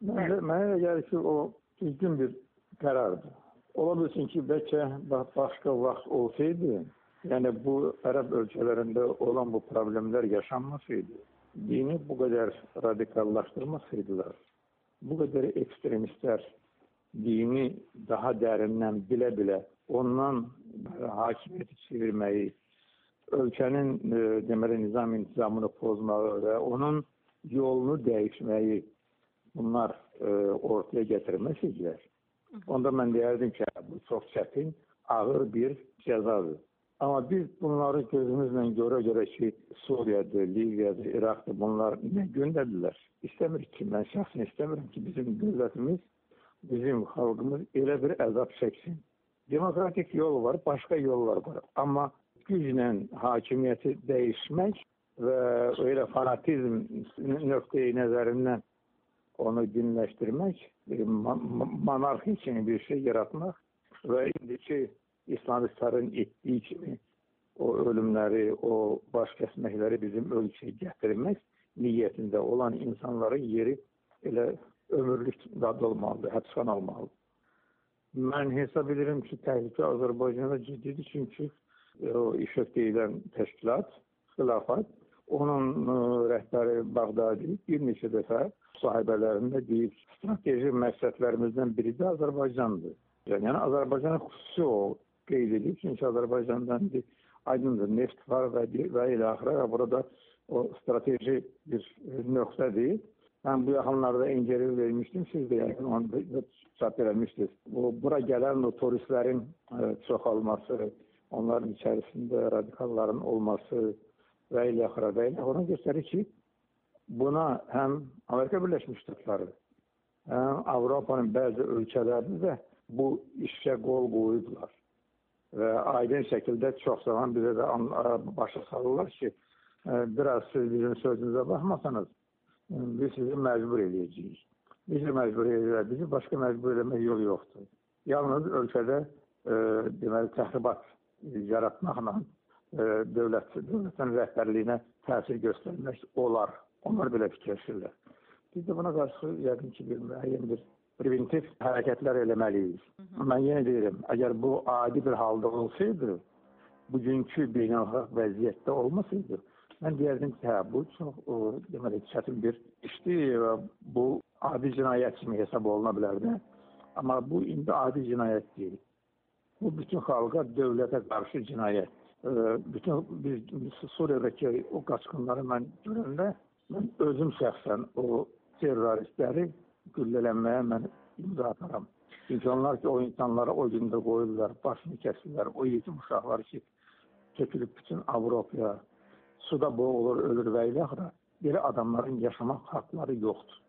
Mənə elə gəlir ki, o düzgün bir qərardır. Ola bilsin ki, bəlkə başqa vaxt olsaydı, yəni bu ərəb ölkələrində olan bu problemlər yaşanmasaydı, dini bu qədər radikallaşdırmasaydılar, bu qədər ekstremistlər dini daha dərindən bilə-bilə ondan hakimiyyəti çevirməyi, ölkənin deməli nizam-intizamını pozmağı və onun yolunu dəyişməyi bunlar ortaya gətirməsəydilər, onda mən deyərdim ki, bu çox çətin, ağır bir cəzadır. Amma biz bunları gözümüzlə görə ki, Suriyadır, Liviyadır, İraqdır, bunlar nə göndərdilər? İstəmirik ki, mən şəxsən istəmirəm ki, bizim dövlətimiz, bizim xalqımız elə bir əzab çəksin. Demokratik yol var, başqa yollar var. Amma güclə hakimiyyəti dəyişmək və elə fanatizm nöqteyi nəzərindən onu dinləşdirmək, monarxi kimi bir şey yaratmaq və indiki İslamistlərin etdiyi kimi o ölümləri, o baş kəsməkləri bizim ölkəyə gətirmək niyyətində olan insanların yeri elə ömürlük dadı olmalıdır, həbsxana olmalıdır. Mən hesab edirəm ki, təhlükə Azərbaycanda ciddidir, çünki o İşıq deyilən təşkilat, xilafat, onun rəhbəri Bağdadi bir neçə dəfə sahibələrində deyib, strateji məqsədlərimizdən biri də Azərbaycandır. Yəni Azərbaycanın xüsusi o qeyd edib, çünki Azərbaycandan aydındır, neft var və ilə axıra burada o strateji bir nöqtədir. Mən bu yaxınlarda intervyu vermişdim, siz də yəni onu çap eləmişdiniz. Bura gələn o turistlərin çoxalması, onların içərisində radikalların olması və ilə axıra ona göstərir ki, buna həm Amerika Birləşmiş Ştatları, həm Avropanın bəzi ölkələri də bu işə qol qoyublar. Və aydın şəkildə çox zaman bizə də başa salırlar ki, biraz siz bizim sözünüzə baxmasanız, biz sizi məcbur edəcəyik. Bizi məcbur edəcəklər, bizi başqa məcbur eləmək yolu yoxdur. Yalnız ölkədə deməli təxribat yaratmaqla dövlətin rəhbərliyinə təsir göstərmək olar. Onlar belə fikirləşirlər. Biz də buna qarşı yəqin ki, müəyyən bir preventiv hərəkətlər eləməliyik. Mən yenə deyirəm, əgər bu adi bir halda olsaydı, bugünkü beynəlxalq vəziyyətdə olmasaydı, mən deyərdim ki, bu çox deməli, çətin bir işdir və bu adi cinayət kimi hesab oluna bilərdi. Amma bu indi adi cinayət deyil. Bu bütün xalqa, dövlətə qarşı cinayət. Biz Suriyadakı o qaçqınları mən görəndə, mən özüm şəxsən o terroristləri güllələnməyə mən imza ataram. Çünki onlar ki, o insanları o gündə qoyurlar, başını kəsirlər, o yetim uşaqlar ki, tökülüb bütün Avropaya, suda boğulur, ölür və ilə axıra, belə adamların yaşamaq haqları yoxdur.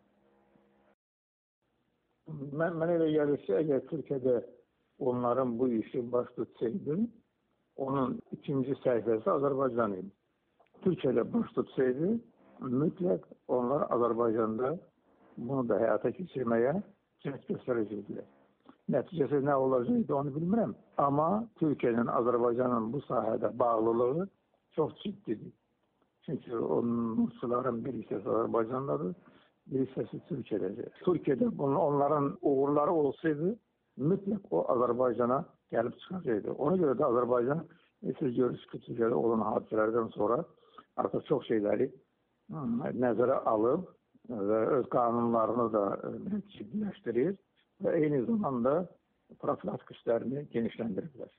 Mən elə gəlir ki, əgər Türkiyədə onların bu işi baş tutsaydı, onun ikinci səhifəsi Azərbaycan idi. Türkiyədə baş tutsaydı, mütləq onlar Azərbaycanda bunu da həyata keçirməyə cəhd göstərəcəkdilər. Nəticəsi nə olacaqdı onu bilmirəm. Amma Türkiyənin, Azərbaycanın bu sahədə bağlılığı çox ciddidir. Çünki onun nüfusların bir hissəsi Azərbaycandadır, bir hissəsi Türkiyədə. Türkiyədə onların uğurları olsaydı, mütləq o Azərbaycana gəlib çıxacaqdı. Ona görə də Azərbaycan, siz görürsünüz ki, Türkiyədə olan hadisələrdən sonra artıq çox şeyləri nəzərə alıb və öz qanunlarını da ciddiləşdirir və eyni zamanda profilaktik işlərini genişləndiriblər.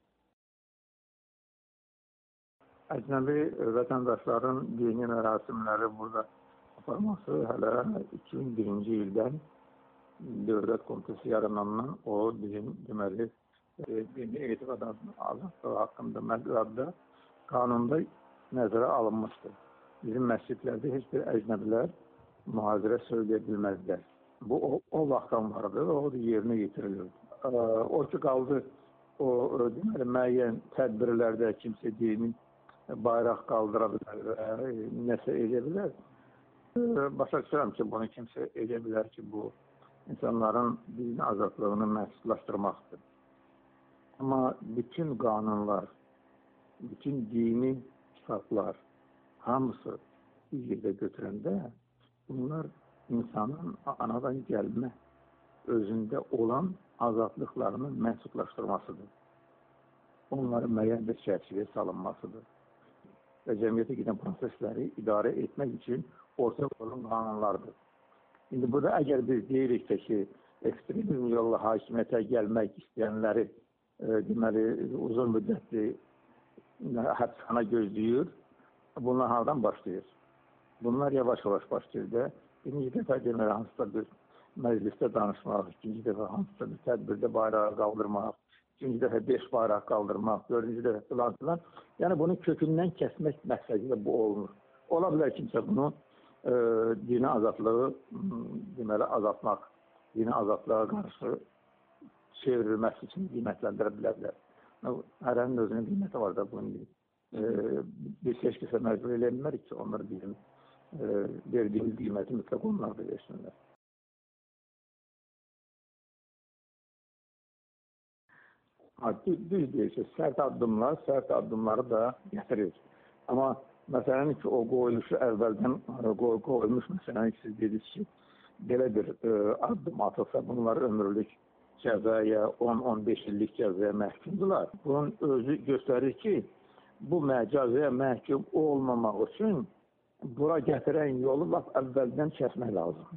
Əcnəbi vətəndaşların dini mərasimləri burada aparması hələ 2001-ci ildən Dövlət Komitəsi yaranandan o bizim deməli dini etiqad azadlığı haqqında məqsəddə qanunda nəzərə alınmışdır. Bizim məscidlərdə heç bir əcnəbilər mühazirə söyləyə bilməzlər. Bu o vaxtdan vardı və o da yerinə yetirilirdi. O ki qaldı o deməli müəyyən tədbirlərdə kimsə dinin bayraq qaldıra bilər və nəsə edə bilər. Başa düşürəm ki, bunu kimsə edə bilər ki, bu insanların dini azadlığını məhdudlaşdırmaqdır. Amma bütün qanunlar, bütün dini kitablar, hamısı bir yerdə götürəndə bunlar insanın anadan gəlmə özündə olan azadlıqlarını məhdudlaşdırmasıdır. Onların müəyyən bir çərçivəyə salınmasıdır. Və cəmiyyətə gedən prosesləri idarə etmək üçün ortaya qoyulan qanunlardır. İndi burada əgər biz deyirik ki, ekstremizm yolla hakimiyyətə gəlmək istəyənləri deməli, uzun müddətli həbsxana gözləyir. Bunlar hardan başlayır? Bunlar yavaş-yavaş başlayır da. Birinci dəfə deməli, hansısa bir məclisdə danışmaq, ikinci dəfə hansısa bir tədbirdə bayrağı qaldırmaq, üçüncü dəfə 5 bayraq qaldırmaq, dördüncü dəfə filan. Yəni bunu kökündən kəsmək məqsədilə bu olunur. Ola bilər kimsə bunu dini azadlığı deməli azaltmaq, dini azadlığa qarşı çevrilməsi üçün qiymətləndirə bilər. Hərənin özünün qiyməti var da bunu biz heç kəsə məcbur eləyə bilmərik ki, onlar bizim verdiyimiz qiyməti mütləq onlar da versinlər. Düz deyirsiniz, sərt addımları da gətirir. Amma məsələnin ki, o qoyuluşu əvvəldən qoyulmuş məsələnin ki, siz dediniz ki, belə bir addım atılsa, bunlar ömürlük cəzaya, 10-15 illik cəzaya məhkumdular. Bunun özü göstərir ki, bu cəzaya məhkum olmamaq üçün bura gətirən yolu lap əvvəldən kəsmək lazım.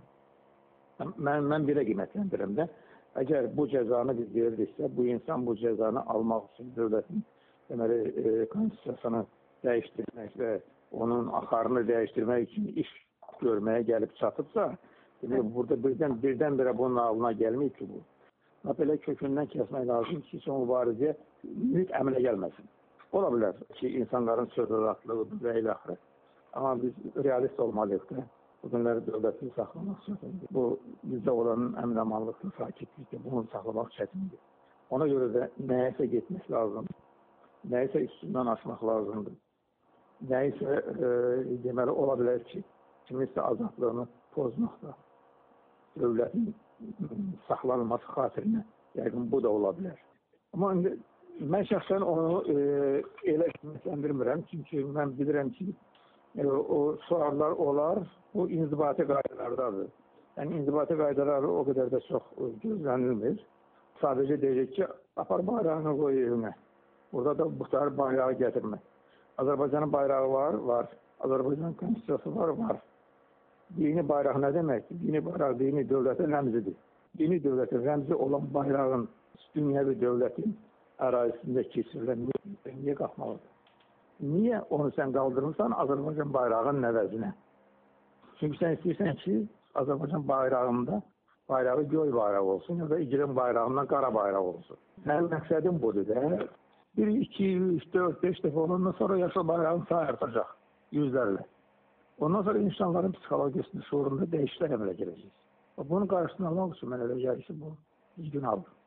Mən belə qiymətləndirirəm də. Əgər bu cəzanı biz veririksə, bu insan bu cəzanı almaq üçün dövlətin deməli, konstitusiyasını dəyişdirmək və onun axarını dəyişdirmək üçün iş görməyə gəlib çatıbsa, burada birdən-birə bunun ağlına gəlməyib ki, bu. Belə kökündən kəsmək lazım ki, son mübarizəyə mühit əmələ gəlməsin. Ola bilər ki, insanların söz azadlığı və ilə axırı. Amma biz realist olmalıyıq da. Bu günləri dövlətin saxlamaq çətindir. Bu, bizdə olan əmin-amanlıqlı sakitlikdir. Bunu saxlamaq çətindir. Ona görə də nəyəsə getmək lazımdır. Nəyəsə üstündən aşmaq lazımdır. Nəyəsə deməli ola bilər ki, kiminsə azadlığını pozmaqda dövlətin saxlanılması xatirinə yəqin bu da ola bilər. Amma mən şəxsən onu elə qiymətləndirmirəm. Çünki mən bilirəm ki, o suallar olar, bu inzibati qaydalardadır. Yəni, inzibati qaydaları o qədər də çox gözlənilmir. Sadəcə deyəcək ki, apar bayrağını qoy evinə. Burada da bu tarz bayrağı gətirmək. Azərbaycanın bayrağı var. Azərbaycanın konstitusiyası var. Dini bayraq nə deməkdir? Dini bayraq dini dövlətin rəmzidir. Dini dövlətin rəmzi olan bayrağın dünyəvi dövlətin ərazisində keçirilən niyə qalxmalıdır? Niyə onu sən qaldırırsan Azərbaycan bayrağının əvəzinə? Çünki sən istəyirsən ki, Azərbaycan bayrağında bayrağı göy bayrağı olsun ya da İcrim bayrağından qara bayraq olsun. Mənim məqsədim budur da. 1, 2, 3, 4, 5 dəfə olandan sonra yaşıl bayrağın sayı artacaq yüzlərlə. Ondan sonra insanların psixologiyasında, şuurunda dəyişikliklər əmələ gələcək. Bunun qarşısını almaq üçün mən elə gəlir ki, bu düzgün aldım.